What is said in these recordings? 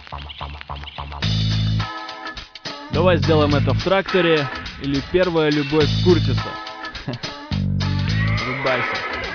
Давай сделаем это в тракторе или первая любовь Куртиса. Врубайся.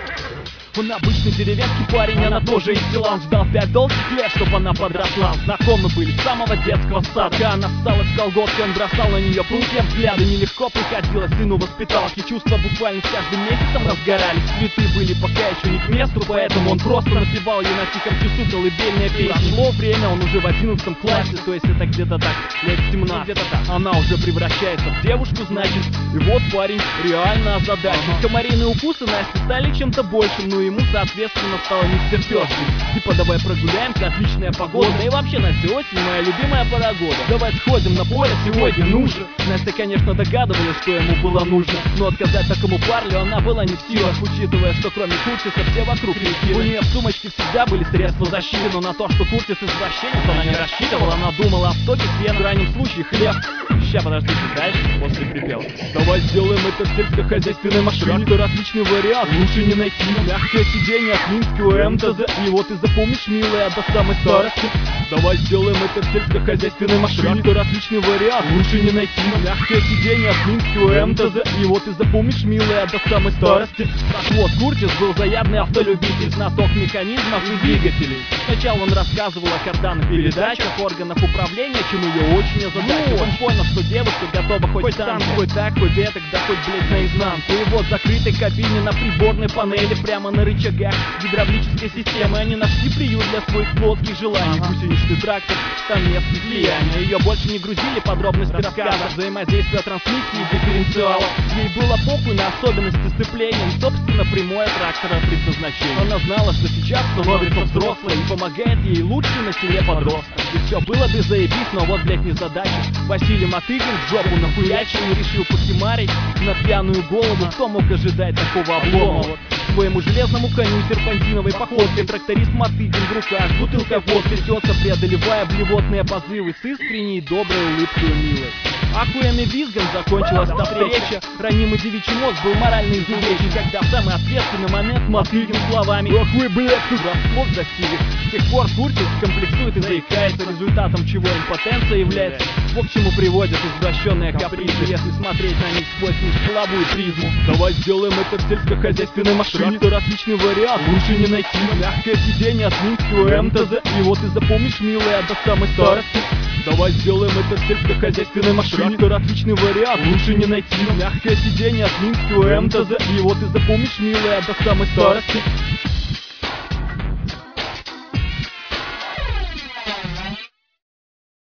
Он обычный деревенский парень, она тоже из села. Он ждал 5 долгих лет, чтобы она подросла. Знакомы были с самого детского сада. Когда она ссалась в колготке, он бросал на нее пылкие взгляды. Нелегко приходилось сыну воспиталки. Чувства буквально с каждым месяцем разгорались. Цветы были пока еще не к месту, поэтому он просто напевал ей на тихом часу колыбельные песни. Прошло время, он уже в 11 классе, то есть это где-то так, лет 17. Где-то так. Она уже превращается в девушку, значит. И вот парень реально озадачен. Комариные укусы Насти стали чем-то большим, но ему, соответственно, стало не втерпёж. Типа, давай прогуляемся, отличная погода. Да и вообще, Настя, осень моя любимая пора года. Давай сходим на поле, сегодня нужно. Настя, конечно, догадывалась, что ему было нужно, но отказать такому парню она была не в силах, учитывая, что кроме Куртиса все вокруг кретины. У нее в сумочке всегда были средства защиты, но на то, что Куртис извращенец, она не рассчитывала. Она думала о соке, сена, в крайнем случае хлеб. Ща, подождите, дальше, после припева. Давай сделаем это в сельскохозяйственной машине. Трактор отличный вариант, лучше не найти. Мягкое сиденье от Минского МТЗ. Его ты запомнишь, милая, до самой старости. Давай сделаем это в сельскохозяйственной машине. Трактор отличный вариант, лучше не найти. Мягкое сиденье от Минского МТЗ. Его ты запомнишь, милая, до самой старости. Так вот, Куртис был заядлый автолюбитель, знаток механизмов и двигателей. Сначала он рассказывал о карданных передачах, органах управления, чем ее очень озадачил. Он понял, что девушка готова хоть танк, хоть так, хоть этак, да хоть, блять, наизнанку. И вот в закрытой кабине на приборной панели, прямо на рычагах гидравлической системы, они нашли приют для своих плотских желаний. Гусеничный трактор, там место слияния. Ее больше не грузили подробности рассказа взаимодействия трансмиссии и дифференциала. Ей было похуй на особенности сцепления и, собственно, прямое трактора предназначение. Она знала, что сейчас становится взрослой и помогает ей лучший на селе подросток. И все было бы заебись, но вот, блять, незадача. Василий Мотыгин в жопу нахуячил и решил покемарить на пьяную голову. Кто мог ожидать такого облома? Вот своему железному коню серпантиновой походкой тракторист Мотыгин в руках, бутылка водки несется, преодолевая блевотные позывы с искренней доброй улыбкой милой. Ахуями визгом закончилась та встреча. Ранимый девичий мозг был морально изувечен, когда в самый ответственный момент Мотыгин словами «Ах вы, блядь, тут!» врасплох застиг. С тех пор Куртис комплексует и заикается, результатом чего импотенция является. Вот к чему приводят извращенные капризы, если смотреть на них сквозь межполовую призму. Давай сделаем это в сельскохозяйственной машине. Трактор отличный вариант, лучше не найти. Мягкое сиденье от Минского МТЗ. Его ты запомнишь, милая, до самой старости. Давай сделаем это в сельскохозяйственной машине. Трактор отличный вариант, лучше не найти. Мягкое сиденье от Минского МТЗ. Его ты запомнишь, милая, до самой старости.